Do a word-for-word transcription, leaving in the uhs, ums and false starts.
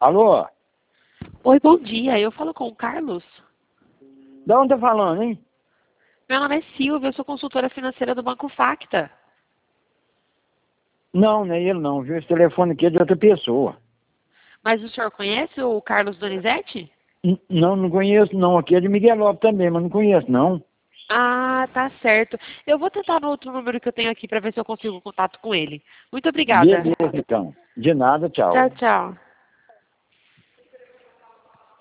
Alô? Oi, bom dia. Eu falo com o Carlos. De onde tá falando, hein? Meu nome é Silvia, eu sou consultora financeira do Banco Facta. Não, não é ele não, viu? Esse telefone aqui é de outra pessoa. Mas o senhor conhece o Carlos Donizete? N- Não, não conheço não. Aqui é de Miguel Lopes também, mas não conheço não. Ah, tá certo. Eu vou tentar no outro número que eu tenho aqui para ver se eu consigo contato com ele. Muito obrigada. Beleza, então. De nada, tchau. Tchau, tchau.